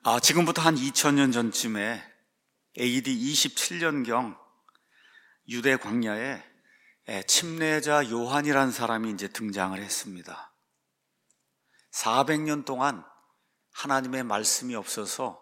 지금부터 한 2000년 전쯤에 AD 27년경 유대 광야에 침례자 요한이라는 사람이 이제 등장을 했습니다. 400년 동안 하나님의 말씀이 없어서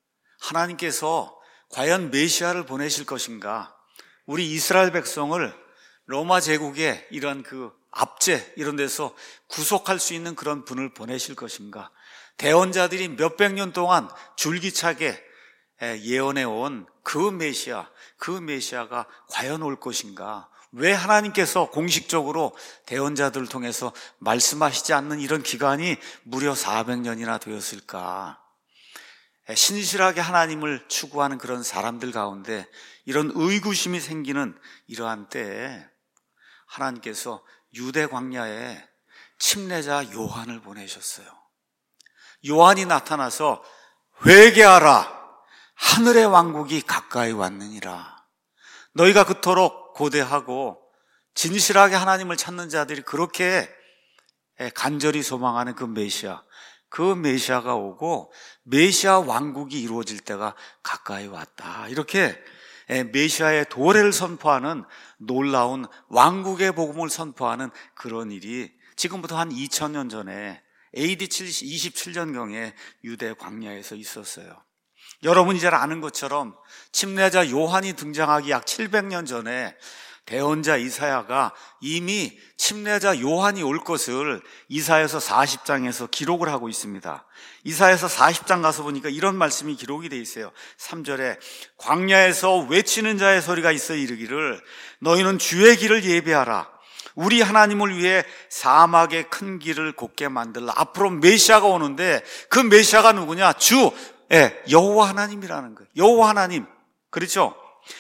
하나님께서 과연 메시아를 보내실 것인가, 우리 이스라엘 백성을 로마 제국의 이런 압제 이런 데서 구속할 수 있는 그런 분을 보내실 것인가, 대언자들이 몇백 년 동안 줄기차게 예언해 온 그 메시아가 과연 올 것인가, 왜 하나님께서 공식적으로 대언자들을 통해서 말씀하시지 않는 이런 기간이 무려 400년이나 되었을까. 신실하게 하나님을 추구하는 그런 사람들 가운데 이런 의구심이 생기는 이러한 때에 하나님께서 유대 광야에 침례자 요한을 보내셨어요. 요한이 나타나서 회개하라, 하늘의 왕국이 가까이 왔느니라. 너희가 그토록 고대하고 진실하게 하나님을 찾는 자들이 그렇게 간절히 소망하는 그 메시아가 오고 메시아 왕국이 이루어질 때가 가까이 왔다. 이렇게 메시아의 도래를 선포하는 놀라운 왕국의 복음을 선포하는 그런 일이 지금부터 한 2000년 전에 AD 27년경에 유대 광야에서 있었어요. 여러분이 잘 아는 것처럼 침례자 요한이 등장하기 약 700년 전에 대언자 이사야가 이미 침례자 요한이 올 것을 이사야서 40장에서 기록을 하고 있습니다. 이사야서 40장 가서 보니까 이런 말씀이 기록이 되어 있어요. 3절에 광야에서 외치는 자의 소리가 있어 이르기를 너희는 주의 길을 예비하라. 우리 하나님을 위해 사막의 큰 길을 곧게 만들라. 앞으로 메시아가 오는데 그 메시아가 누구냐? 여호와 하나님이라는 거예요. 여호와 하나님. 그렇죠?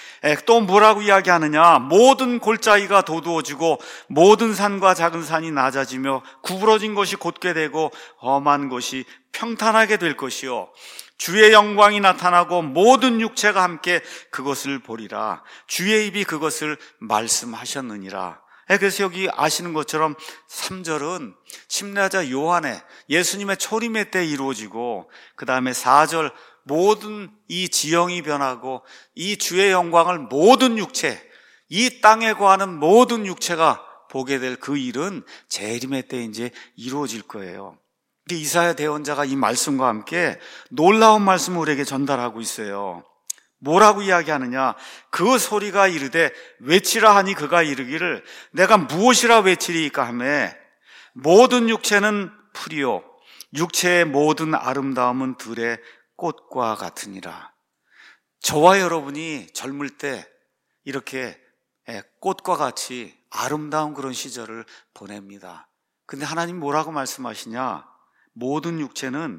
또 뭐라고 이야기하느냐? 모든 골짜기가 도두어지고 모든 산과 작은 산이 낮아지며 구부러진 것이 곧게 되고 험한 것이 평탄하게 될 것이요 주의 영광이 나타나고 모든 육체가 함께 그것을 보리라. 주의 입이 그것을 말씀하셨느니라. 그래서 여기 아시는 것처럼 3절은 침례자 요한의 예수님의 초림의 때 이루어지고, 그 다음에 4절 모든 이 지형이 변하고 이 주의 영광을 모든 육체, 이 땅에 거하는 모든 육체가 보게 될 그 일은 재림의 때 이제 이루어질 거예요. 이사야 대언자가 이 말씀과 함께 놀라운 말씀을 우리에게 전달하고 있어요. 뭐라고 이야기하느냐? 그 소리가 이르되 외치라 하니 그가 이르기를 내가 무엇이라 외치리이까 하매 모든 육체는 풀이요 육체의 모든 아름다움은 들의 꽃과 같으니라. 저와 여러분이 젊을 때 이렇게 꽃과 같이 아름다운 그런 시절을 보냅니다. 근데 하나님 뭐라고 말씀하시냐? 모든 육체는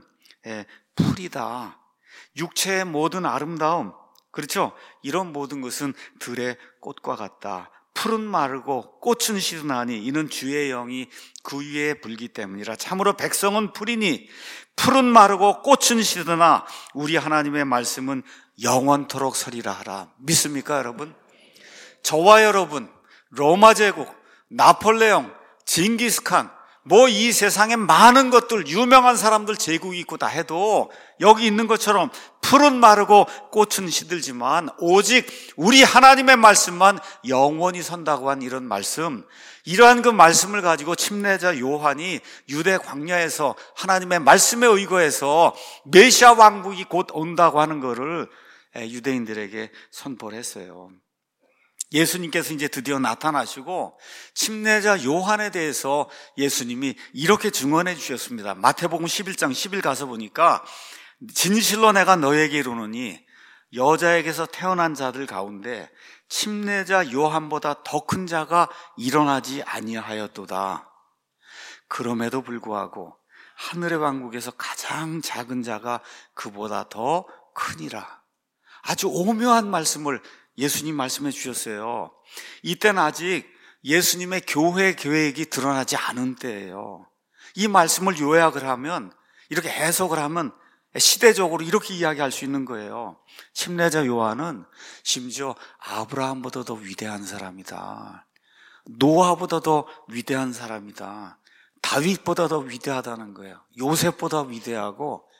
풀이다. 육체의 모든 아름다움, 그렇죠? 이런 모든 것은 들의 꽃과 같다. 풀은 마르고 꽃은 시드나니 이는 주의 영이 그 위에 불기 때문이라. 참으로 백성은 풀이니 풀은 마르고 꽃은 시드나 우리 하나님의 말씀은 영원토록 서리라 하라. 믿습니까 여러분? 저와 여러분, 로마 제국, 나폴레옹, 징기스칸, 이 세상에 많은 것들, 유명한 사람들 제국이 있고 다 해도 여기 있는 것처럼 풀은 마르고 꽃은 시들지만 오직 우리 하나님의 말씀만 영원히 선다고 한 이런 말씀, 이러한 그 말씀을 가지고 침례자 요한이 유대 광야에서 하나님의 말씀에 의거해서 메시아 왕국이 곧 온다고 하는 것을 유대인들에게 선포를 했어요. 예수님께서 이제 드디어 나타나시고 침례자 요한에 대해서 예수님이 이렇게 증언해 주셨습니다. 마태복음 11장 10일 가서 보니까 진실로 내가 너에게 이르노니 여자에게서 태어난 자들 가운데 침례자 요한보다 더 큰 자가 일어나지 아니하였도다. 그럼에도 불구하고 하늘의 왕국에서 가장 작은 자가 그보다 더 크니라. 아주 오묘한 말씀을 예수님 말씀해 주셨어요. 이때는 아직 예수님의 교회 계획이 드러나지 않은 때예요. 이 말씀을 요약을 하면, 이렇게 해석을 하면 시대적으로 이렇게 이야기할 수 있는 거예요. 침례자 요한은 심지어 아브라함보다 더 위대한 사람이다. 노아보다 더 위대한 사람이다. 다윗보다 더 위대하다는 거예요. 요셉보다 위대하고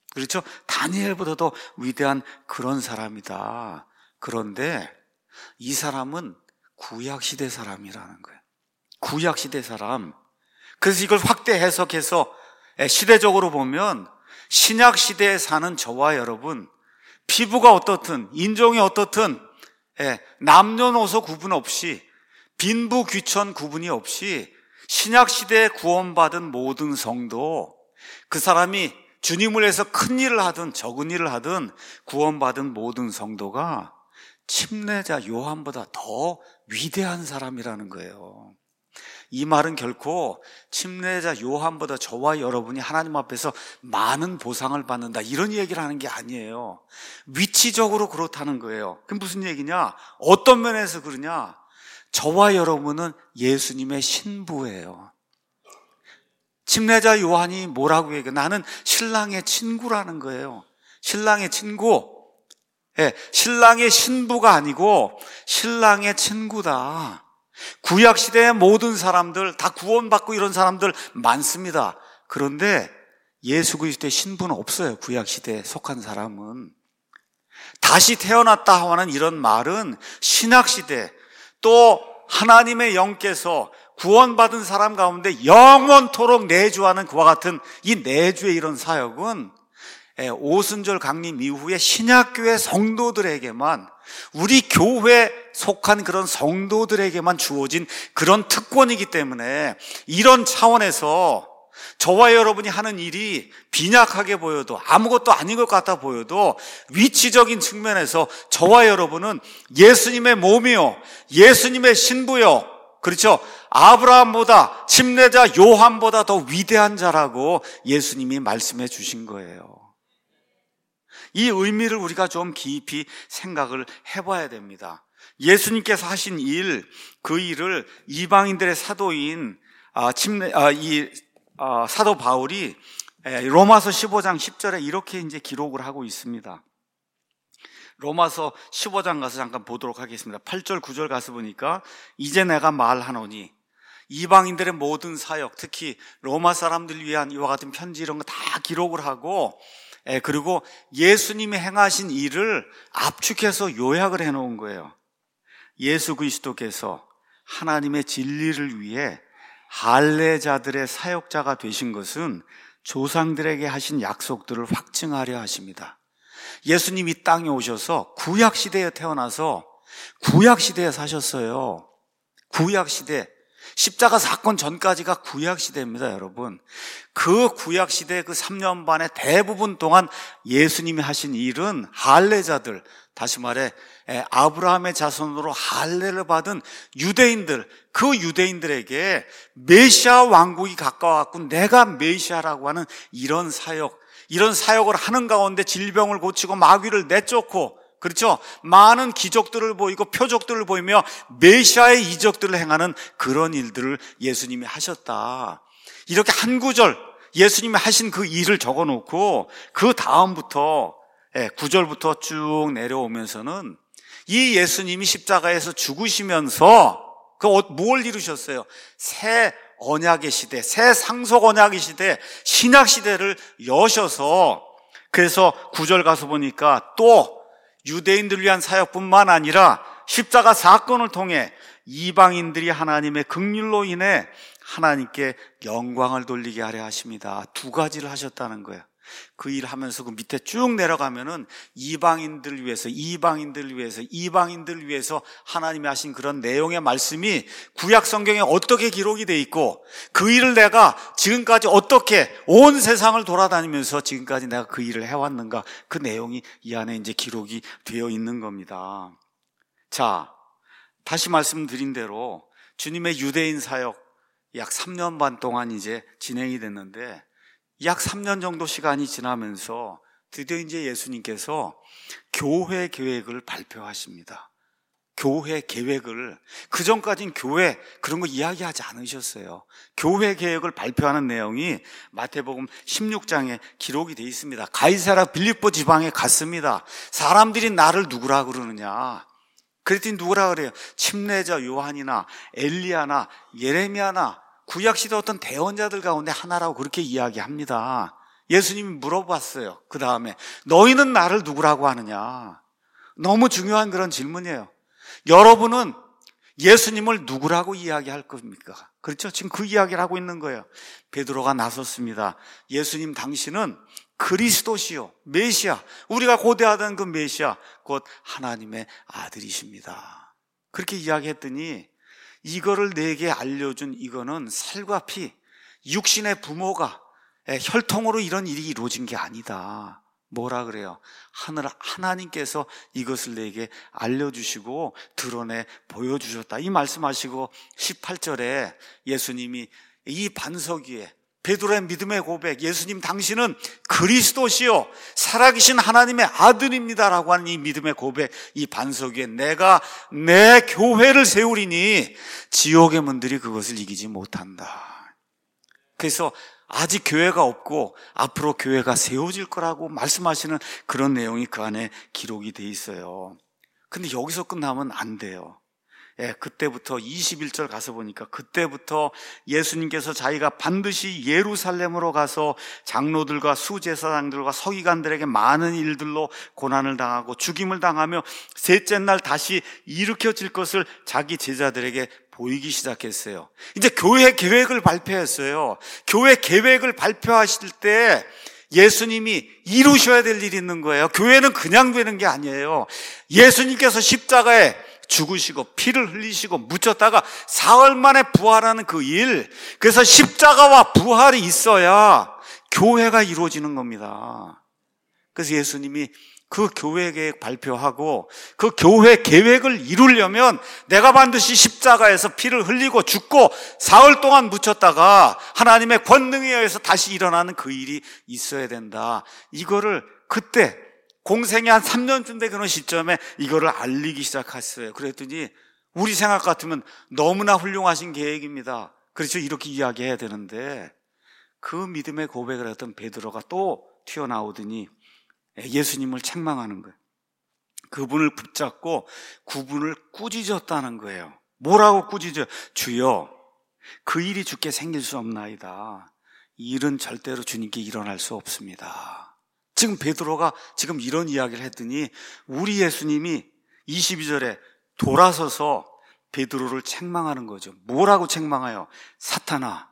그렇죠? 다니엘보다도 위대한 그런 사람이다. 그런데 이 사람은 구약시대 사람이라는 거예요. 구약시대 사람. 그래서 이걸 확대 해석해서 시대적으로 보면 신약시대에 사는 저와 여러분, 피부가 어떻든 인종이 어떻든 남녀노소 구분 없이 빈부 귀천 구분이 없이 신약시대에 구원받은 모든 성도, 그 사람이 주님을 위해서 큰 일을 하든 적은 일을 하든 구원받은 모든 성도가 침례자 요한보다 더 위대한 사람이라는 거예요. 이 말은 결코 침례자 요한보다 저와 여러분이 하나님 앞에서 많은 보상을 받는다, 이런 얘기를 하는 게 아니에요. 위치적으로 그렇다는 거예요. 그럼 무슨 얘기냐? 어떤 면에서 그러냐? 저와 여러분은 예수님의 신부예요. 침례자 요한이 뭐라고 얘기해요? 나는 신랑의 친구라는 거예요. 신랑의 친구. 신랑의 신부가 아니고 신랑의 친구다. 구약시대의 모든 사람들 다 구원받고 이런 사람들 많습니다. 그런데 예수 그리스도의 신부는 없어요. 구약시대에 속한 사람은. 다시 태어났다 하는 이런 말은 신약시대, 또 하나님의 영께서 구원받은 사람 가운데 영원토록 내주하는 그와 같은 이 내주의 이런 사역은 오순절 강림 이후에 신약교회 성도들에게만, 우리 교회에 속한 그런 성도들에게만 주어진 그런 특권이기 때문에, 이런 차원에서 저와 여러분이 하는 일이 빈약하게 보여도, 아무것도 아닌 것 같아 보여도, 위치적인 측면에서 저와 여러분은 예수님의 몸이요, 예수님의 신부요, 그렇죠? 아브라함보다, 침례자 요한보다 더 위대한 자라고 예수님이 말씀해 주신 거예요. 이 의미를 우리가 좀 깊이 생각을 해봐야 됩니다. 예수님께서 하신 일, 그 일을 이방인들의 사도인 사도 바울이 로마서 15장 10절에 이렇게 이제 기록을 하고 있습니다. 로마서 15장 가서 잠깐 보도록 하겠습니다. 8절 9절 가서 보니까, 이제 내가 말하노니 이방인들의 모든 사역, 특히 로마 사람들 위한 이와 같은 편지 이런 거 다 기록을 하고, 그리고 예수님이 행하신 일을 압축해서 요약을 해놓은 거예요. 예수 그리스도께서 하나님의 진리를 위해 할례자들의 사역자가 되신 것은 조상들에게 하신 약속들을 확증하려 하십니다. 예수님이 땅에 오셔서 구약시대에 태어나서 구약시대에 사셨어요. 구약시대, 십자가 사건 전까지가 구약시대입니다, 여러분. 그 구약시대 그 3년 반의 대부분 동안 예수님이 하신 일은 할례자들, 다시 말해 아브라함의 자손으로 할례를 받은 유대인들, 그 유대인들에게 메시아 왕국이 가까워갖고 내가 메시아라고 하는 이런 사역을 하는 가운데 질병을 고치고 마귀를 내쫓고, 그렇죠? 많은 기적들을 보이고 표적들을 보이며 메시아의 이적들을 행하는 그런 일들을 예수님이 하셨다. 이렇게 한 구절 예수님이 하신 그 일을 적어놓고, 그 다음부터 9절부터 쭉 내려오면서는 이 예수님이 십자가에서 죽으시면서 뭘 이루셨어요? 새 언약의 시대, 새 상속 언약의 시대, 신약 시대를 여셔서, 그래서 9절 가서 보니까 또 유대인들을 위한 사역뿐만 아니라 십자가 사건을 통해 이방인들이 하나님의 긍휼로 인해 하나님께 영광을 돌리게 하려 하십니다. 두 가지를 하셨다는 거예요. 그 일 하면서 그 밑에 쭉 내려가면은 이방인들을 위해서 하나님이 하신 그런 내용의 말씀이 구약 성경에 어떻게 기록이 돼 있고, 그 일을 내가 지금까지 어떻게 온 세상을 돌아다니면서 지금까지 내가 그 일을 해왔는가, 그 내용이 이 안에 이제 기록이 되어 있는 겁니다. 자, 다시 말씀드린 대로 주님의 유대인 사역 약 3년 반 동안 이제 진행이 됐는데, 약 3년 정도 시간이 지나면서 드디어 이제 예수님께서 교회 계획을 발표하십니다. 교회 계획을, 그전까지는 교회 그런 거 이야기하지 않으셨어요. 교회 계획을 발표하는 내용이 마태복음 16장에 기록이 되어 있습니다. 가이사랴 빌립보 지방에 갔습니다. 사람들이 나를 누구라 그러느냐? 그랬더니 누구라 그래요? 침례자 요한이나 엘리야나 예레미야나 구약시대 어떤 대언자들 가운데 하나라고 그렇게 이야기합니다. 예수님이 물어봤어요. 그 다음에 너희는 나를 누구라고 하느냐? 너무 중요한 그런 질문이에요. 여러분은 예수님을 누구라고 이야기할 겁니까? 그렇죠? 지금 그 이야기를 하고 있는 거예요. 베드로가 나섰습니다. 예수님 당신은 그리스도시요, 메시아, 우리가 고대하던 그 메시아, 곧 하나님의 아들이십니다. 그렇게 이야기했더니 이거를 내게 알려준 이거는 살과 피, 육신의 부모가 혈통으로 이런 일이 이루어진 게 아니다. 뭐라 그래요? 하나님께서 이것을 내게 알려주시고 드러내 보여주셨다. 이 말씀하시고 18절에 예수님이 이 반석 위에 베드로의 믿음의 고백, 예수님 당신은 그리스도시요 살아계신 하나님의 아들입니다라고 하는 이 믿음의 고백, 이 반석 위에 내가 내 교회를 세우리니 지옥의 문들이 그것을 이기지 못한다. 그래서 아직 교회가 없고 앞으로 교회가 세워질 거라고 말씀하시는 그런 내용이 그 안에 기록이 돼 있어요. 근데 여기서 끝나면 안 돼요. 그때부터 21절 가서 보니까 그때부터 예수님께서 자기가 반드시 예루살렘으로 가서 장로들과 수제사장들과 서기관들에게 많은 일들로 고난을 당하고 죽임을 당하며 셋째 날 다시 일으켜질 것을 자기 제자들에게 보이기 시작했어요. 이제 교회 계획을 발표했어요. 교회 계획을 발표하실 때 예수님이 이루셔야 될 일이 있는 거예요. 교회는 그냥 되는 게 아니에요. 예수님께서 십자가에 죽으시고 피를 흘리시고 묻혔다가 사흘 만에 부활하는 그 일, 그래서 십자가와 부활이 있어야 교회가 이루어지는 겁니다. 그래서 예수님이 그 교회 계획 발표하고 그 교회 계획을 이루려면 내가 반드시 십자가에서 피를 흘리고 죽고 사흘 동안 묻혔다가 하나님의 권능에 의해서 다시 일어나는 그 일이 있어야 된다. 이거를 그때 공생이 한 3년쯤 되는 시점에 이거를 알리기 시작했어요. 그랬더니 우리 생각 같으면 너무나 훌륭하신 계획입니다. 그렇죠? 이렇게 이야기해야 되는데 그 믿음의 고백을 했던 베드로가 또 튀어나오더니 예수님을 책망하는 거예요. 그분을 붙잡고 그분을 꾸짖었다는 거예요. 뭐라고 꾸짖어요? 주여, 그 일이 주께 생길 수 없나이다. 이 일은 절대로 주님께 일어날 수 없습니다. 지금 베드로가 지금 이런 이야기를 했더니 우리 예수님이 22절에 돌아서서 베드로를 책망하는 거죠. 뭐라고 책망해요? 사탄아.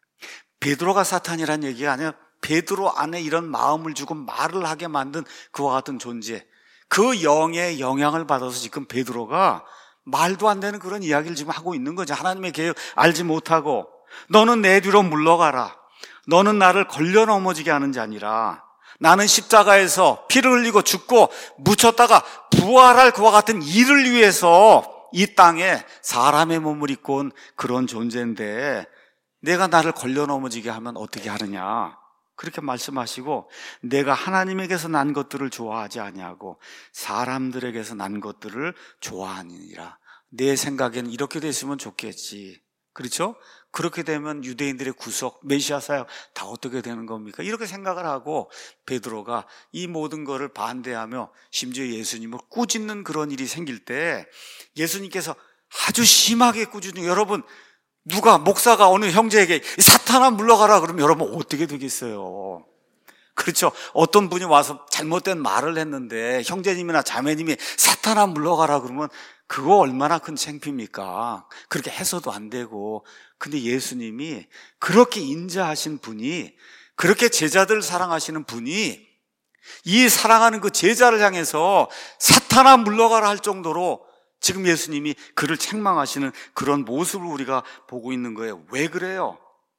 베드로가 사탄이란 얘기가 아니라 베드로 안에 이런 마음을 주고 말을 하게 만든 그와 같은 존재, 그 영의 영향을 받아서 지금 베드로가 말도 안 되는 그런 이야기를 지금 하고 있는 거죠. 하나님의 계획 알지 못하고 너는 내 뒤로 물러가라. 너는 나를 걸려 넘어지게 하는 자니라. 나는 십자가에서 피를 흘리고 죽고 묻혔다가 부활할 그와 같은 일을 위해서 이 땅에 사람의 몸을 입고 온 그런 존재인데 내가 나를 걸려 넘어지게 하면 어떻게 하느냐. 그렇게 말씀하시고 내가 하나님에게서 난 것들을 좋아하지 아니하고 사람들에게서 난 것들을 좋아하니라. 내 생각에는 이렇게 됐으면 좋겠지. 그렇죠? 그렇게 되면 유대인들의 구속, 메시아 사역 다 어떻게 되는 겁니까? 이렇게 생각을 하고 베드로가 이 모든 것을 반대하며 심지어 예수님을 꾸짖는 그런 일이 생길 때 예수님께서 아주 심하게 꾸짖는, 여러분 누가 목사가 어느 형제에게 사탄아 물러가라 그러면 여러분 어떻게 되겠어요? 그렇죠? 어떤 분이 와서 잘못된 말을 했는데 형제님이나 자매님이 사탄아 물러가라 그러면 그거 얼마나 큰 창피입니까? 그렇게 해서도 안 되고. 근데 예수님이 그렇게 인자하신 분이, 그렇게 제자들을 사랑하시는 분이 이 사랑하는 그 제자를 향해서 사탄아 물러가라 할 정도로 지금 예수님이 그를 책망하시는 그런 모습을 우리가 보고 있는 거예요. 왜 그래요?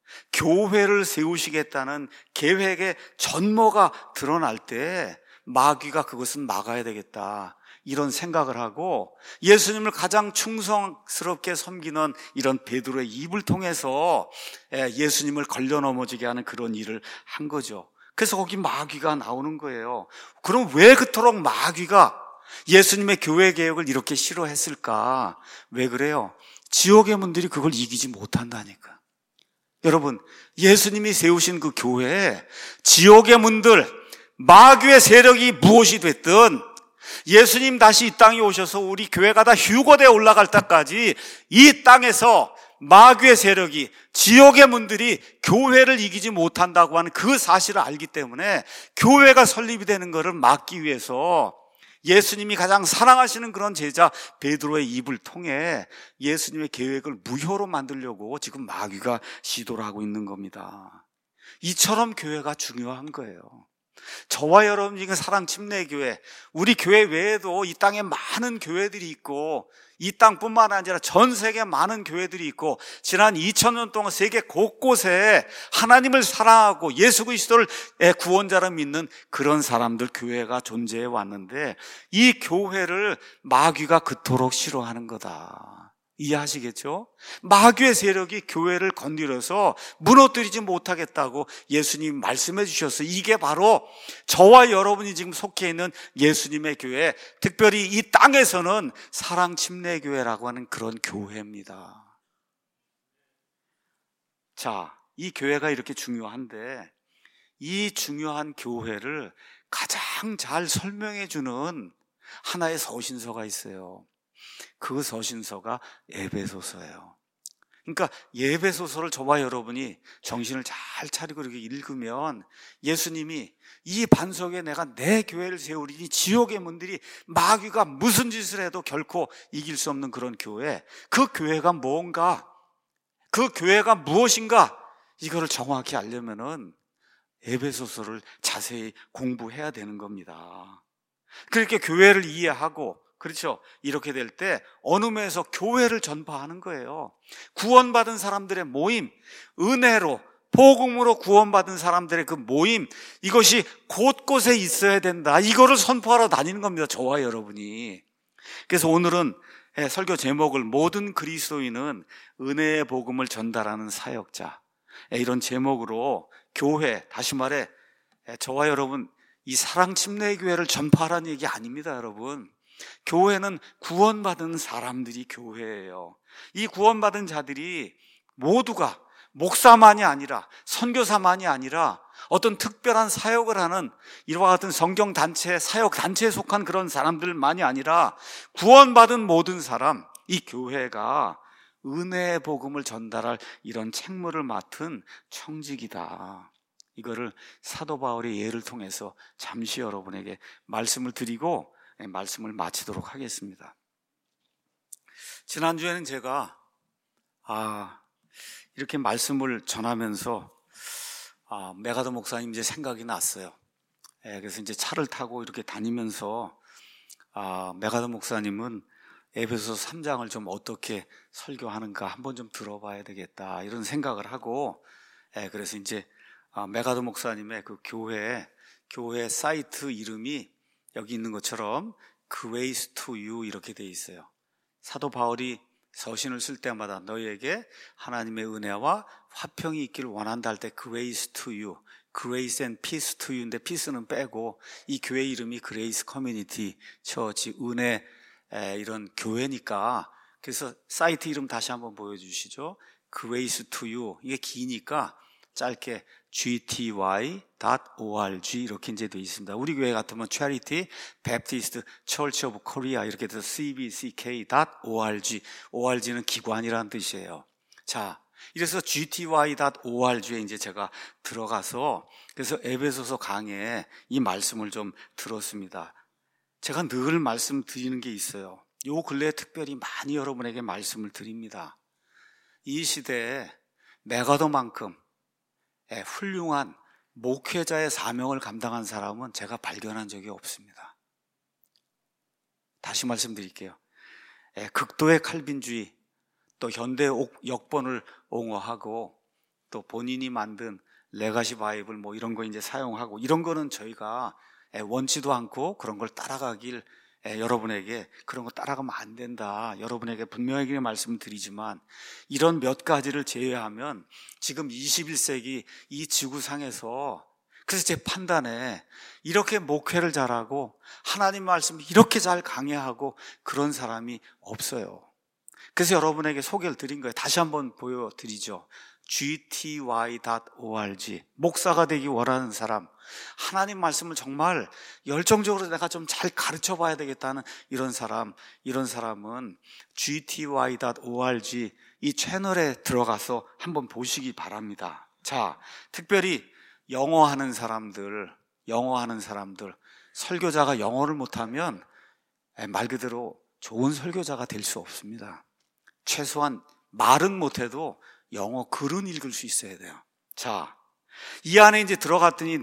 교회를 세우시겠다는 계획의 전모가 드러날 때 마귀가 그것은 막아야 되겠다, 이런 생각을 하고 예수님을 가장 충성스럽게 섬기는 이런 베드로의 입을 통해서 예수님을 걸려 넘어지게 하는 그런 일을 한 거죠. 그래서 거기 마귀가 나오는 거예요. 그럼 왜 그토록 마귀가 예수님의 교회 개혁을 이렇게 싫어했을까? 왜 그래요? 지옥의 문들이 그걸 이기지 못한다니까. 여러분, 예수님이 세우신 그 교회에 지옥의 문들, 마귀의 세력이 무엇이 됐든 예수님 다시 이 땅에 오셔서 우리 교회가 다 휴거되어 올라갈 때까지 이 땅에서 마귀의 세력이, 지옥의 문들이 교회를 이기지 못한다고 하는 그 사실을 알기 때문에 교회가 설립이 되는 것을 막기 위해서 예수님이 가장 사랑하시는 그런 제자 베드로의 입을 통해 예수님의 계획을 무효로 만들려고 지금 마귀가 시도를 하고 있는 겁니다. 이처럼 교회가 중요한 거예요. 저와 여러분 중에 사랑 침례교회, 우리 교회 외에도 이 땅에 많은 교회들이 있고, 이 땅뿐만 아니라 전 세계 많은 교회들이 있고, 지난 2000년 동안 세계 곳곳에 하나님을 사랑하고 예수 그리스도를 구원자로 믿는 그런 사람들 교회가 존재해 왔는데, 이 교회를 마귀가 그토록 싫어하는 거다. 이해하시겠죠? 마귀의 세력이 교회를 건드려서 무너뜨리지 못하겠다고 예수님 말씀해 주셨어요. 이게 바로 저와 여러분이 지금 속해 있는 예수님의 교회, 특별히 이 땅에서는 사랑 침례교회라고 하는 그런 교회입니다. 자, 이 교회가 이렇게 중요한데 이 중요한 교회를 가장 잘 설명해 주는 하나의 서신서가 있어요. 그 서신서가 에베소서예요. 그러니까 예배소서를 저와 여러분이 정신을 잘 차리고 이렇게 읽으면 예수님이 이 반석에 내가 내 교회를 세우리니 지옥의 문들이 마귀가 무슨 짓을 해도 결코 이길 수 없는 그런 교회, 그 교회가 뭔가, 그 교회가 무엇인가, 이거를 정확히 알려면은 에베소서를 자세히 공부해야 되는 겁니다. 그렇게 교회를 이해하고, 그렇죠, 이렇게 될 때 언음에서 교회를 전파하는 거예요. 구원받은 사람들의 모임, 은혜로 복음으로 구원받은 사람들의 그 모임, 이것이 곳곳에 있어야 된다. 이거를 선포하러 다니는 겁니다, 저와 여러분이. 그래서 오늘은 설교 제목을 모든 그리스도인은 은혜의 복음을 전달하는 사역자, 이런 제목으로 교회, 다시 말해 저와 여러분 이 사랑 침례교회를 전파하라는 얘기 아닙니다, 여러분. 교회는 구원받은 사람들이 교회예요. 이 구원받은 자들이 모두가 목사만이 아니라, 선교사만이 아니라 어떤 특별한 사역을 하는 이와 같은 성경단체, 사역단체에 속한 그런 사람들만이 아니라 구원받은 모든 사람, 이 교회가 은혜의 복음을 전달할 이런 책무를 맡은 청직이다. 이거를 사도 바울의 예를 통해서 잠시 여러분에게 말씀을 드리고 말씀을 마치도록 하겠습니다. 지난주에는 제가 이렇게 말씀을 전하면서 메가더 목사님 이제 생각이 났어요. 그래서 이제 차를 타고 이렇게 다니면서 메가더 목사님은 에베소서 3장을 좀 어떻게 설교하는가 한번 좀 들어봐야 되겠다, 이런 생각을 하고, 그래서 이제 메가더 목사님의 그 교회 사이트 이름이 여기 있는 것처럼 Grace to you 이렇게 돼 있어요. 사도 바울이 서신을 쓸 때마다 너희에게 하나님의 은혜와 화평이 있기를 원한다 할 때 Grace to you, Grace and Peace to you인데 peace는 빼고 이 교회 이름이 Grace Community Church, 은혜 이런 교회니까, 그래서 사이트 이름 다시 한번 보여주시죠. Grace to you, 이게 기니까 짧게 gty.org 이렇게 이제 되어 있습니다. 우리 교회 같으면 Charity Baptist Church of Korea 이렇게 돼서 cbck.org, org는 기관이라는 뜻이에요. 자, 이래서 gty.org에 이제 제가 들어가서 그래서 에베소서 강의에 이 말씀을 좀 들었습니다. 제가 늘 말씀드리는 게 있어요. 요 근래에 특별히 많이 여러분에게 말씀을 드립니다. 이 시대에 메가더만큼 훌륭한 목회자의 사명을 감당한 사람은 제가 발견한 적이 없습니다. 다시 말씀드릴게요. 극도의 칼빈주의, 또 현대 역본을 옹호하고, 또 본인이 만든 레가시 바이블 뭐 이런 거 이제 사용하고, 이런 거는 저희가 원치도 않고 그런 걸 따라가길, 여러분에게 그런 거 따라가면 안 된다, 여러분에게 분명하게 말씀을 드리지만, 이런 몇 가지를 제외하면 지금 21세기 이 지구상에서, 그래서 제 판단에 이렇게 목회를 잘하고 하나님 말씀을 이렇게 잘 강해하고 그런 사람이 없어요. 그래서 여러분에게 소개를 드린 거예요. 다시 한번 보여드리죠. gty.org, 목사가 되기 원하는 사람, 하나님 말씀을 정말 열정적으로 내가 좀 잘 가르쳐 봐야 되겠다는 이런 사람은 gty.org 이 채널에 들어가서 한번 보시기 바랍니다. 자, 특별히 영어 하는 사람들, 설교자가 영어를 못하면 말 그대로 좋은 설교자가 될 수 없습니다. 최소한 말은 못해도 영어 글은 읽을 수 있어야 돼요. 자, 이 안에 이제 들어갔더니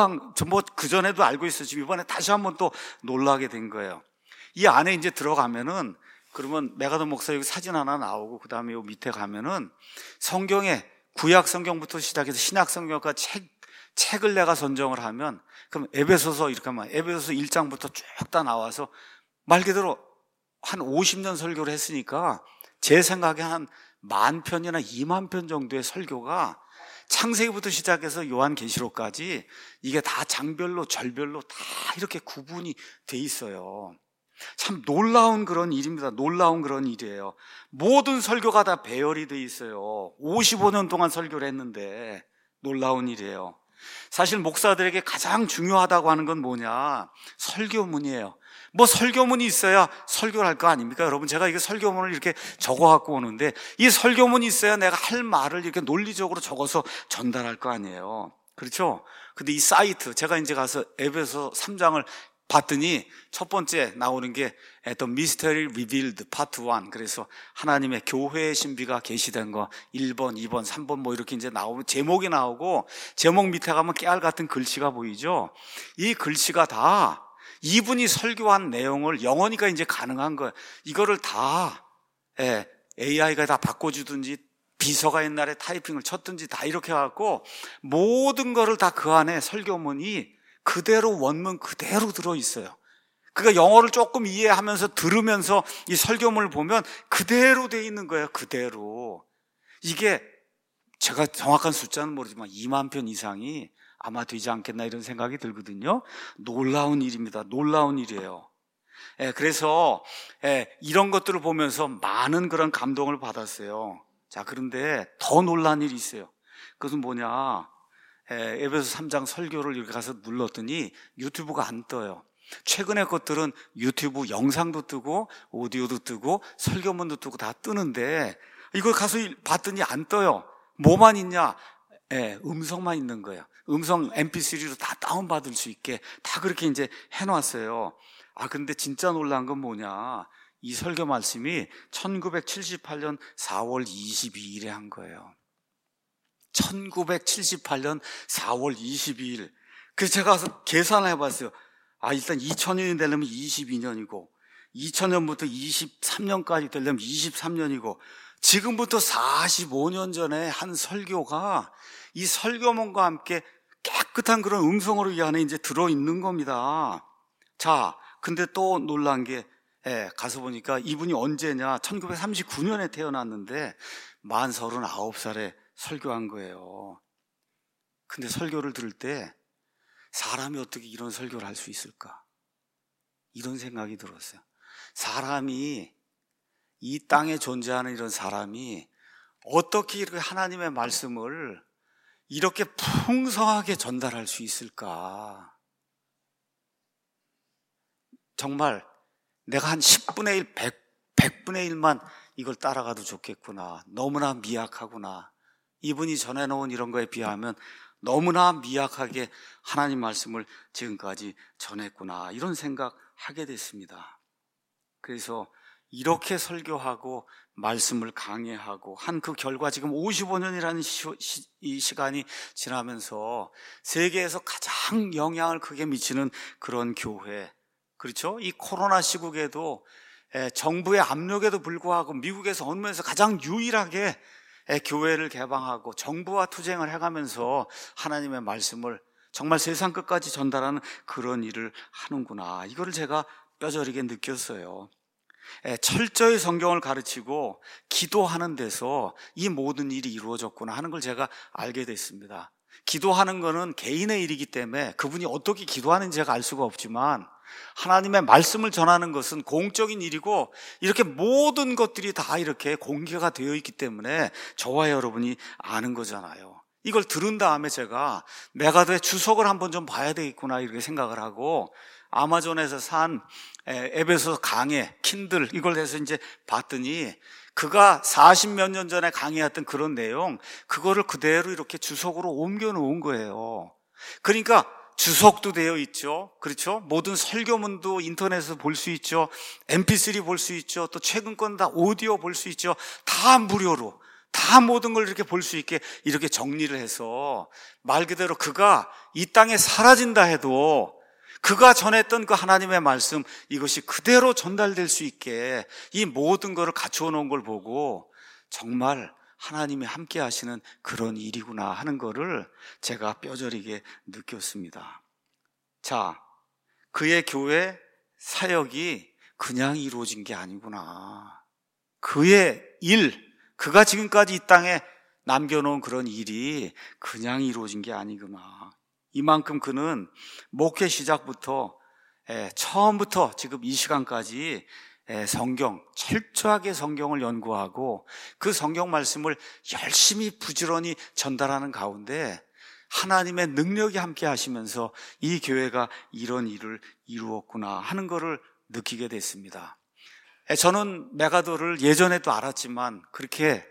그전에도 알고 있었지만 이번에 다시 한번 또 놀라게 된 거예요. 이 안에 이제 들어가면은, 그러면 메가더 목사 여기 사진 하나 나오고, 그 다음에 요 밑에 가면은 성경에 구약 성경부터 시작해서 신약 성경까지 책을 내가 선정을 하면, 그럼 에베소서 이렇게 하면 에베소서 1장부터 쭉 다 나와서 말 그대로 한 50년 설교를 했으니까 제 생각에 한 10,000편이나 20,000편 정도의 설교가 창세기부터 시작해서 요한계시록까지 이게 다 장별로 절별로 다 이렇게 구분이 돼 있어요. 참 놀라운 그런 일입니다. 놀라운 그런 일이에요. 모든 설교가 다 배열이 돼 있어요. 55년 동안 설교를 했는데 놀라운 일이에요. 사실 목사들에게 가장 중요하다고 하는 건 뭐냐? 설교문이에요. 뭐 설교문이 있어야 설교를 할 거 아닙니까? 여러분, 제가 이게 설교문을 이렇게 적어 갖고 오는데 이 설교문이 있어야 내가 할 말을 이렇게 논리적으로 적어서 전달할 거 아니에요. 그렇죠? 근데 이 사이트, 제가 이제 가서 에베소 3장을 봤더니 첫 번째 나오는 게 The Mystery Revealed Part 1. 그래서 하나님의 교회의 신비가 계시된 거 1번, 2번, 3번 뭐 이렇게 이제 나오면 제목이 나오고, 제목 밑에 가면 깨알 같은 글씨가 보이죠? 이 글씨가 다 이분이 설교한 내용을 영어니까 이제 가능한 거예요. 이거를 다 AI가 다 바꿔주든지 비서가 옛날에 타이핑을 쳤든지 다 이렇게 해갖고 모든 거를 다 그 안에 설교문이 그대로 원문 그대로 들어있어요. 그러니까 영어를 조금 이해하면서 들으면서 이 설교문을 보면 그대로 돼 있는 거예요. 그대로. 이게 제가 정확한 숫자는 모르지만 20,000편 이상이 아마 되지 않겠나 이런 생각이 들거든요. 놀라운 일입니다. 놀라운 일이에요. 그래서 이런 것들을 보면서 많은 그런 감동을 받았어요. 자, 그런데 더 놀라운 일이 있어요. 그것은 뭐냐? 에베소 3장 설교를 이렇게 가서 눌렀더니 유튜브가 안 떠요. 최근의 것들은 유튜브 영상도 뜨고 오디오도 뜨고 설교문도 뜨고 다 뜨는데 이걸 가서 봤더니 안 떠요. 뭐만 있냐? 음성만 있는 거예요. 음성 MP3로 다 다운받을 수 있게 다 그렇게 이제 해놨어요. 근데 진짜 놀란 건 뭐냐? 이 설교 말씀이 1978년 4월 22일에 한 거예요. 1978년 4월 22일. 그래서 제가 가서 계산을 해봤어요. 일단 2000년이 되려면 22년이고 2000년부터 23년까지 되려면 23년이고 지금부터 45년 전에 한 설교가 이 설교문과 함께 깨끗한 그런 음성으로 이 안에 이제 들어있는 겁니다. 자, 근데 또 놀란 게 가서 보니까 이분이 언제냐? 1939년에 태어났는데 만 39살에 설교한 거예요. 근데 설교를 들을 때 사람이 어떻게 이런 설교를 할 수 있을까? 이런 생각이 들었어요. 사람이, 이 땅에 존재하는 이런 사람이 어떻게 이렇게 하나님의 말씀을 이렇게 풍성하게 전달할 수 있을까? 정말 내가 한 10분의 1, 100분의 1만 이걸 따라가도 좋겠구나. 너무나 미약하구나. 이분이 전해놓은 이런 거에 비하면 너무나 미약하게 하나님 말씀을 지금까지 전했구나. 이런 생각하게 됐습니다. 그래서 이렇게 설교하고 말씀을 강해하고 한 그 결과 지금 55년이라는 이 시간이 지나면서 세계에서 가장 영향을 크게 미치는 그런 교회, 그렇죠? 이 코로나 시국에도 정부의 압력에도 불구하고 미국에서 언론에서 가장 유일하게 교회를 개방하고 정부와 투쟁을 해가면서 하나님의 말씀을 정말 세상 끝까지 전달하는 그런 일을 하는구나. 이거를 제가 뼈저리게 느꼈어요. 철저히 성경을 가르치고 기도하는 데서 이 모든 일이 이루어졌구나 하는 걸 제가 알게 됐습니다. 기도하는 거는 개인의 일이기 때문에 그분이 어떻게 기도하는지 제가 알 수가 없지만 하나님의 말씀을 전하는 것은 공적인 일이고 이렇게 모든 것들이 다 이렇게 공개가 되어 있기 때문에 저와 여러분이 아는 거잖아요. 이걸 들은 다음에 제가 메가더의 주석을 한번 좀 봐야 되겠구나 이렇게 생각을 하고 아마존에서 산 에베소 강해 킨들 이걸 해서 이제 봤더니 그가 40몇 년 전에 강의했던 그런 내용, 그거를 그대로 이렇게 주석으로 옮겨 놓은 거예요. 그러니까 주석도 되어 있죠. 그렇죠? 모든 설교문도 인터넷에서 볼 수 있죠. mp3 볼 수 있죠. 또 최근 건 다 오디오 볼 수 있죠. 다 무료로, 다 모든 걸 이렇게 볼 수 있게 이렇게 정리를 해서, 말 그대로 그가 이 땅에 사라진다 해도 그가 전했던 그 하나님의 말씀, 이것이 그대로 전달될 수 있게 이 모든 것을 갖추어 놓은 걸 보고 정말 하나님이 함께 하시는 그런 일이구나 하는 거를 제가 뼈저리게 느꼈습니다. 자, 그의 교회 사역이 그냥 이루어진 게 아니구나. 그의 일, 그가 지금까지 이 땅에 남겨놓은 그런 일이 그냥 이루어진 게 아니구나. 이만큼 그는 목회 시작부터 처음부터 지금 이 시간까지 성경, 철저하게 성경을 연구하고 그 성경 말씀을 열심히 부지런히 전달하는 가운데 하나님의 능력이 함께 하시면서 이 교회가 이런 일을 이루었구나 하는 것을 느끼게 됐습니다. 저는 메가더를 예전에도 알았지만 그렇게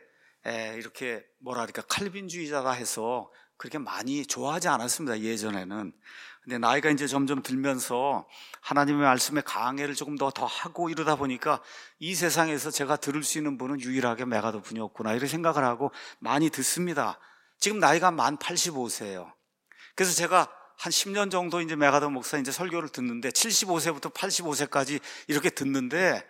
이렇게 뭐랄까 칼빈주의자가 해서 그렇게 많이 좋아하지 않았습니다, 예전에는. 근데 나이가 이제 점점 들면서 하나님의 말씀에 강해를 조금 더 하고 이러다 보니까 이 세상에서 제가 들을 수 있는 분은 유일하게 메가더 분이었구나 이렇게 생각을 하고 많이 듣습니다. 지금 나이가 만 85세예요. 그래서 제가 한 10년 정도 이제 메가더 목사 이제 설교를 듣는데 75세부터 85세까지 이렇게 듣는데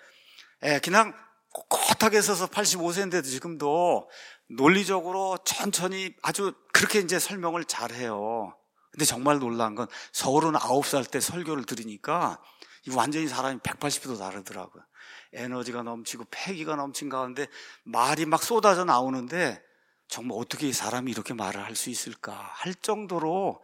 그냥 꼿꼿하게 서서 85세인데도 지금도 논리적으로 천천히 아주 그렇게 이제 설명을 잘해요. 근데 정말 놀라운 건 서울은 9살 때 설교를 들으니까 완전히 사람이 180도 다르더라고요. 에너지가 넘치고 패기가 넘친 가운데 말이 막 쏟아져 나오는데 정말 어떻게 이 사람이 이렇게 말을 할 수 있을까 할 정도로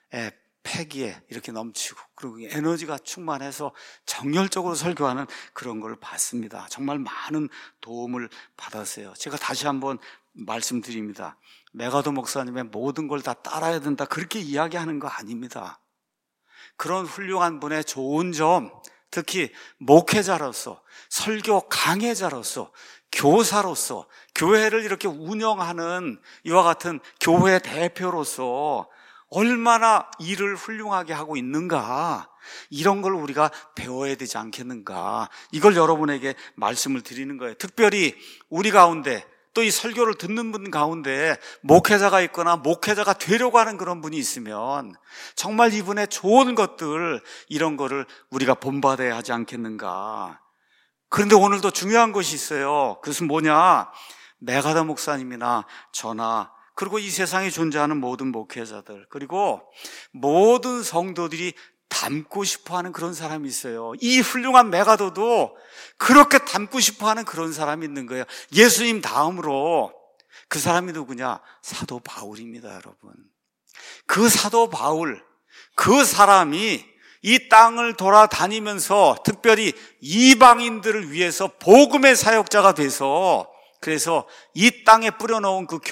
패기에 이렇게 넘치고 그리고 에너지가 충만해서 정열적으로 설교하는 그런 걸 봤습니다. 정말 많은 도움을 받았어요. 제가 다시 한번 말씀드립니다. 메가더 목사님의 모든 걸 다 따라야 된다 그렇게 이야기하는 거 아닙니다. 그런 훌륭한 분의 좋은 점, 특히 목회자로서, 설교 강해자로서, 교사로서, 교회를 이렇게 운영하는 이와 같은 교회 대표로서 얼마나 일을 훌륭하게 하고 있는가, 이런 걸 우리가 배워야 되지 않겠는가, 이걸 여러분에게 말씀을 드리는 거예요. 특별히 우리 가운데 또 이 설교를 듣는 분 가운데 목회자가 있거나 목회자가 되려고 하는 그런 분이 있으면 정말 이분의 좋은 것들, 이런 거를 우리가 본받아야 하지 않겠는가. 그런데 오늘도 중요한 것이 있어요. 그것은 뭐냐, 메가더 목사님이나 저나 그리고 이 세상에 존재하는 모든 목회자들, 그리고 모든 성도들이 닮고 싶어하는 그런 사람이 있어요. 이 훌륭한 메가더도 그렇게 닮고 싶어하는 그런 사람이 있는 거예요. 예수님 다음으로. 그 사람이 누구냐? 사도 바울입니다, 여러분. 그 사도 바울, 그 사람이 이 땅을 돌아다니면서 특별히 이방인들을 위해서 복음의 사역자가 돼서, 그래서 이 땅에 뿌려놓은 그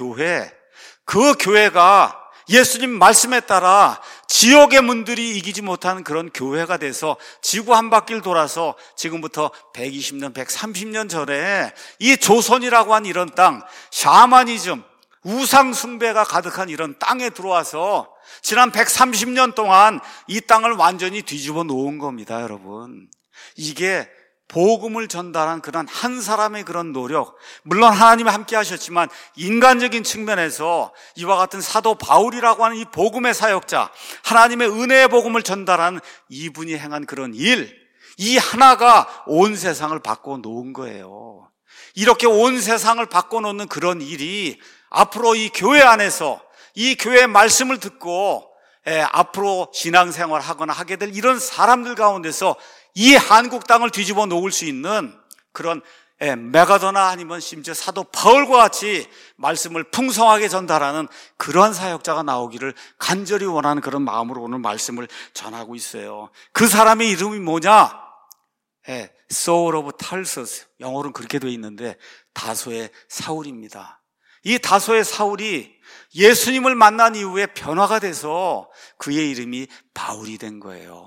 교회가 예수님 말씀에 따라 지옥의 문들이 이기지 못하는 그런 교회가 돼서 지구 한 바퀴를 돌아서 지금부터 120년, 130년 전에 이 조선이라고 한 이런 땅, 샤머니즘, 우상 숭배가 가득한 이런 땅에 들어와서 지난 130년 동안 이 땅을 완전히 뒤집어 놓은 겁니다, 여러분. 이게 복음을 전달한 그런 한 사람의 그런 노력, 물론 하나님이 함께 하셨지만 인간적인 측면에서 이와 같은 사도 바울이라고 하는 이 복음의 사역자, 하나님의 은혜의 복음을 전달한 이분이 행한 그런 일, 이 하나가 온 세상을 바꿔놓은 거예요. 이렇게 온 세상을 바꿔놓는 그런 일이 앞으로 이 교회 안에서 이 교회의 말씀을 듣고 앞으로 신앙생활 하거나 하게 될 이런 사람들 가운데서 이 한국 땅을 뒤집어 놓을 수 있는 그런 메가더나 아니면 심지어 사도 바울과 같이 말씀을 풍성하게 전달하는 그런 사역자가 나오기를 간절히 원하는 그런 마음으로 오늘 말씀을 전하고 있어요. 그 사람의 이름이 뭐냐? Saul of Tarsus, 영어로는 그렇게 되어 있는데 다소의 사울입니다. 이 다소의 사울이 예수님을 만난 이후에 변화가 돼서 그의 이름이 바울이 된 거예요.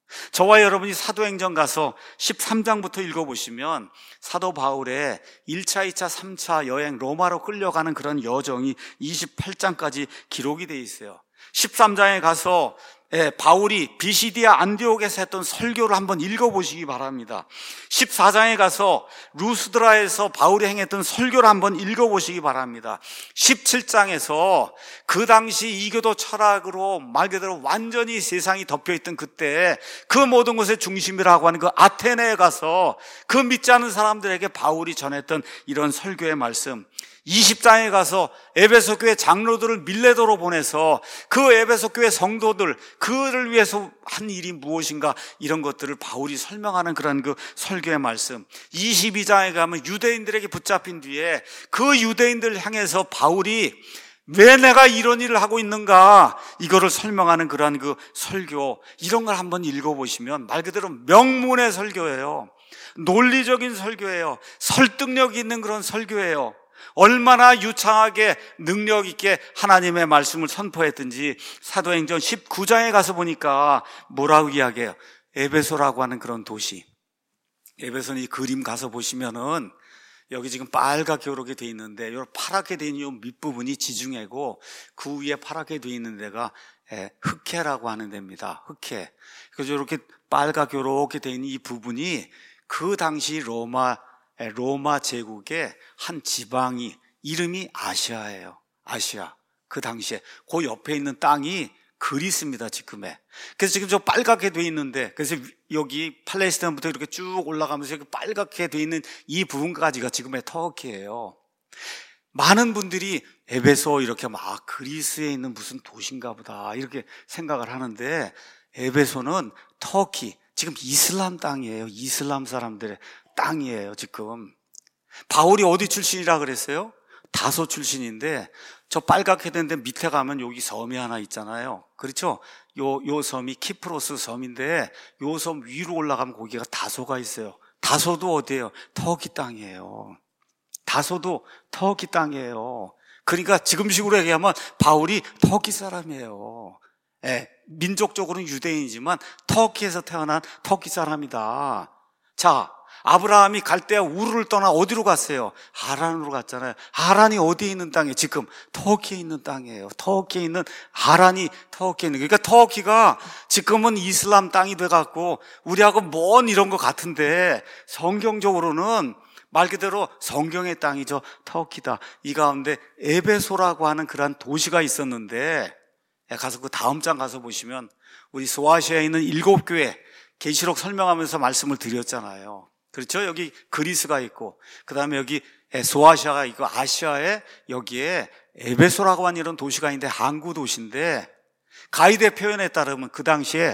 저와 여러분이 사도행전 가서 13장부터 읽어보시면 사도 바울의 1차, 2차, 3차 여행 로마로 끌려가는 그런 여정이 28장까지 기록이 되어 있어요. 13장에 가서 바울이 비시디아 안디옥에서 했던 설교를 한번 읽어보시기 바랍니다. 14장에 가서 루스드라에서 바울이 행했던 설교를 한번 읽어보시기 바랍니다. 17장에서 그 당시 이교도 철학으로 말 그대로 완전히 세상이 덮여있던 그때 그 모든 것의 중심이라고 하는 그 아테네에 가서 그 믿지 않은 사람들에게 바울이 전했던 이런 설교의 말씀, 20장에 가서 에베소 교회 장로들을 밀레도로 보내서 그 에베소 교회 성도들, 그를 위해서 한 일이 무엇인가, 이런 것들을 바울이 설명하는 그런 그 설교의 말씀, 22장에 가면 유대인들에게 붙잡힌 뒤에 그 유대인들을 향해서 바울이 왜 내가 이런 일을 하고 있는가, 이거를 설명하는 그러한 그 설교, 이런 걸 한번 읽어보시면 말 그대로 명문의 설교예요. 논리적인 설교예요. 설득력 있는 그런 설교예요. 얼마나 유창하게 능력 있게 하나님의 말씀을 선포했든지 사도행전 19장에 가서 보니까 뭐라고 이야기해요? 에베소라고 하는 그런 도시, 에베소는 이 그림 가서 보시면은 여기 지금 빨갛게 이렇게 돼 있는데, 요 파랗게 돼 있는 요 밑부분이 지중해고 그 위에 파랗게 돼 있는 데가 흑해라고 하는 데입니다. 흑해. 그래서 이렇게 빨갛게 이렇게 돼 있는 이 부분이 그 당시 로마 제국의 한 지방이 이름이 아시아예요. 아시아. 그 당시에 그 옆에 있는 땅이 그리스입니다, 지금의. 그래서 지금 저 빨갛게 돼 있는데, 그래서 여기 팔레스타인부터 이렇게 쭉 올라가면서 이렇게 빨갛게 돼 있는 이 부분까지가 지금의 터키예요. 많은 분들이 에베소 이렇게 막 그리스에 있는 무슨 도시인가 보다 이렇게 생각을 하는데, 에베소는 터키, 지금 이슬람 땅이에요. 이슬람 사람들의 땅이에요, 지금. 바울이 어디 출신이라 그랬어요? 다소 출신인데, 저 빨갛게 된 데 밑에 가면 여기 섬이 하나 있잖아요. 그렇죠? 요 섬이 키프로스 섬인데, 요 섬 위로 올라가면 거기가 다소가 있어요. 다소도 어디예요? 터키 땅이에요. 다소도 터키 땅이에요. 그러니까 지금식으로 얘기하면 바울이 터키 사람이에요. 민족적으로는 유대인이지만 터키에서 태어난 터키 사람이다. 자, 아브라함이 갈대아 우르를 떠나 어디로 갔어요? 하란으로 갔잖아요. 하란이 어디에 있는 땅이에요? 지금 터키에 있는 땅이에요. 터키에 있는 하란이 터키에 있는, 그러니까 터키가 지금은 이슬람 땅이 돼갖고 우리하고 먼 이런 것 같은데, 성경적으로는 말 그대로 성경의 땅이죠. 터키다. 이 가운데 에베소라고 하는 그런 도시가 있었는데, 가서 그 다음 장 가서 보시면 우리 소아시아에 있는 7교회 계시록 설명하면서 말씀을 드렸잖아요. 그렇죠? 여기 그리스가 있고, 그 다음에 여기 소아시아가 있고, 아시아에 여기에 에베소라고 하는 이런 도시가 있는데, 항구 도시인데, 가이드의 표현에 따르면 그 당시에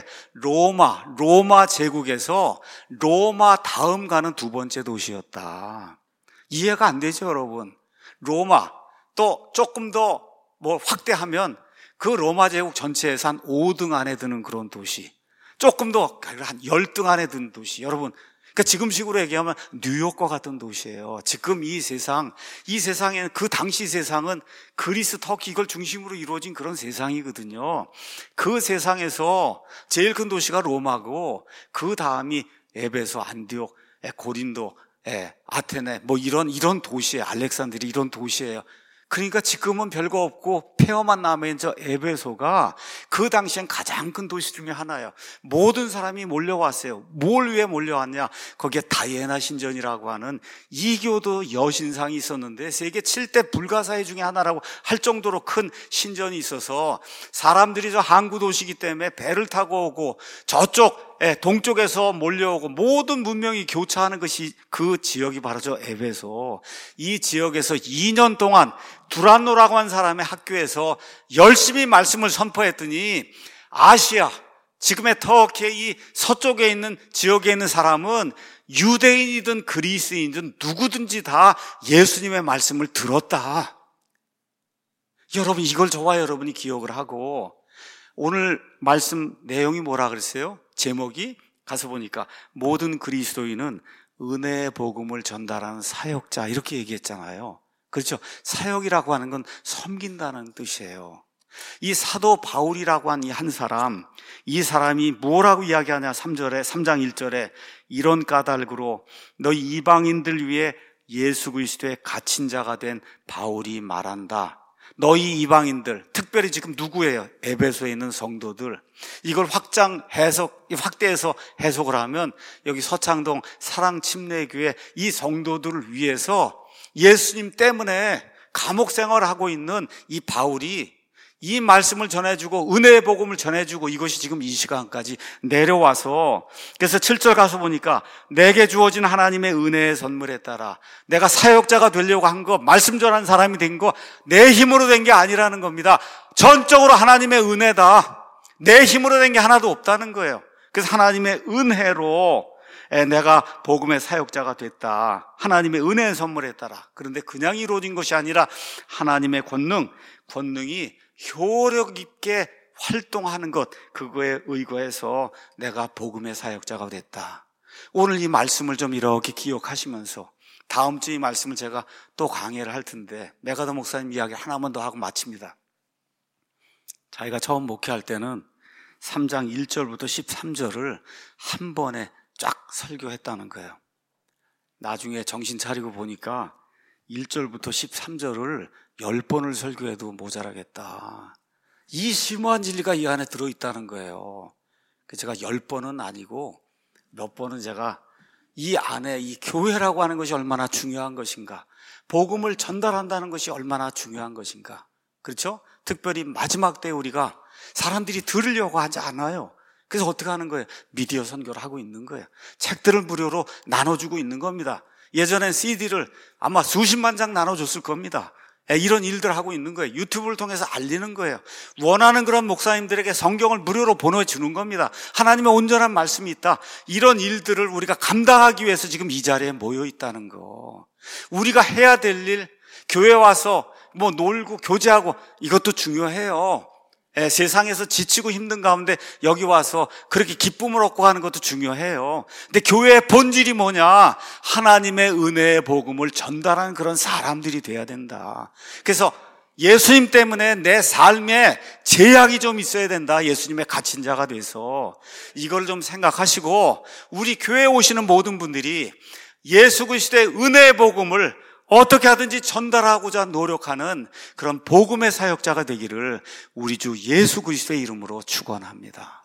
로마 제국에서 로마 다음 가는 두 번째 도시였다. 이해가 안 되죠, 여러분? 로마, 또 조금 더 뭐 확대하면 그 로마 제국 전체에서 한 5등 안에 드는 그런 도시, 조금 더 한 10등 안에 드는 도시. 여러분, 그러니까 지금식으로 얘기하면 뉴욕과 같은 도시예요. 지금 이 세상에는, 그 당시 세상은 그리스, 터키 이걸 중심으로 이루어진 그런 세상이거든요. 그 세상에서 제일 큰 도시가 로마고, 그 다음이 에베소, 안디옥, 고린도, 아테네, 뭐 이런 도시예요. 알렉산드리 이런 도시예요. 그러니까 지금은 별거 없고 폐허만 남아있는 저 에베소가 그 당시엔 가장 큰 도시 중에 하나예요. 모든 사람이 몰려왔어요. 뭘 위해 몰려왔냐? 거기에 다이애나 신전이라고 하는 이교도 여신상이 있었는데, 세계 7대 불가사의 중에 하나라고 할 정도로 큰 신전이 있어서 사람들이 저 항구 도시이기 때문에 배를 타고 오고, 저쪽 동쪽에서 몰려오고 모든 문명이 교차하는 것이 그 지역이 바로 저 에베소. 이 지역에서 2년 동안 두란노라고 한 사람의 학교에서 열심히 말씀을 선포했더니, 아시아, 지금의 터키의 이 서쪽에 있는 지역에 있는 사람은 유대인이든 그리스인이든 누구든지 다 예수님의 말씀을 들었다. 여러분, 이걸 저와 여러분이 기억을 하고, 오늘 말씀 내용이 뭐라 그랬어요? 제목이 가서 보니까 모든 그리스도인은 은혜의 복음을 전달하는 사역자, 이렇게 얘기했잖아요. 그렇죠? 사역이라고 하는 건 섬긴다는 뜻이에요. 이 사도 바울이라고 한 이 한 사람, 이 사람이 뭐라고 이야기하냐? 3장 1절에 이런 까닭으로 너희 이방인들 위해 예수 그리스도의 갇힌 자가 된 바울이 말한다. 너희 이방인들, 특별히 지금 누구예요? 에베소에 있는 성도들. 이걸 확대해서 해석을 하면 여기 서창동 사랑침례교회 이 성도들을 위해서 예수님 때문에 감옥 생활을 하고 있는 이 바울이 이 말씀을 전해주고 은혜의 복음을 전해주고 이것이 지금 이 시간까지 내려와서, 그래서 7절 가서 보니까 내게 주어진 하나님의 은혜의 선물에 따라 내가 사역자가 되려고 한 거, 말씀 전하는 사람이 된 거 내 힘으로 된 게 아니라는 겁니다. 전적으로 하나님의 은혜다. 내 힘으로 된 게 하나도 없다는 거예요. 그래서 하나님의 은혜로 내가 복음의 사역자가 됐다. 하나님의 은혜의 선물에 따라. 그런데 그냥 이루어진 것이 아니라 하나님의 권능이 효력 있게 활동하는 것, 그거에 의거해서 내가 복음의 사역자가 됐다. 오늘 이 말씀을 좀 이렇게 기억하시면서 다음 주 이 말씀을 제가 또 강의를 할 텐데, 메가더 목사님 이야기 하나만 더 하고 마칩니다. 자기가 처음 목회할 때는 3장 1절부터 13절을 한 번에 쫙 설교했다는 거예요. 나중에 정신 차리고 보니까 1절부터 13절을 10번을 설교해도 모자라겠다. 이 심오한 진리가 이 안에 들어있다는 거예요. 제가 10번은 아니고 몇 번은 제가 이 안에 이 교회라고 하는 것이 얼마나 중요한 것인가, 복음을 전달한다는 것이 얼마나 중요한 것인가. 그렇죠? 특별히 마지막 때 우리가 사람들이 들으려고 하지 않아요. 그래서 어떻게 하는 거예요? 미디어 선교를 하고 있는 거예요. 책들을 무료로 나눠주고 있는 겁니다. 예전엔 CD를 아마 수십만 장 나눠줬을 겁니다. 이런 일들을 하고 있는 거예요. 유튜브를 통해서 알리는 거예요. 원하는 그런 목사님들에게 성경을 무료로 보내주는 겁니다. 하나님의 온전한 말씀이 있다. 이런 일들을 우리가 감당하기 위해서 지금 이 자리에 모여 있다는 거. 우리가 해야 될 일, 교회 와서 뭐 놀고 교제하고 이것도 중요해요. 세상에서 지치고 힘든 가운데 여기 와서 그렇게 기쁨을 얻고 가는 것도 중요해요. 근데 교회의 본질이 뭐냐? 하나님의 은혜의 복음을 전달하는 그런 사람들이 돼야 된다. 그래서 예수님 때문에 내 삶에 제약이 좀 있어야 된다. 예수님의 갇힌 자가 돼서 이걸 좀 생각하시고, 우리 교회에 오시는 모든 분들이 예수 그리스도의 은혜의 복음을 어떻게 하든지 전달하고자 노력하는 그런 복음의 사역자가 되기를 우리 주 예수 그리스도의 이름으로 축원합니다.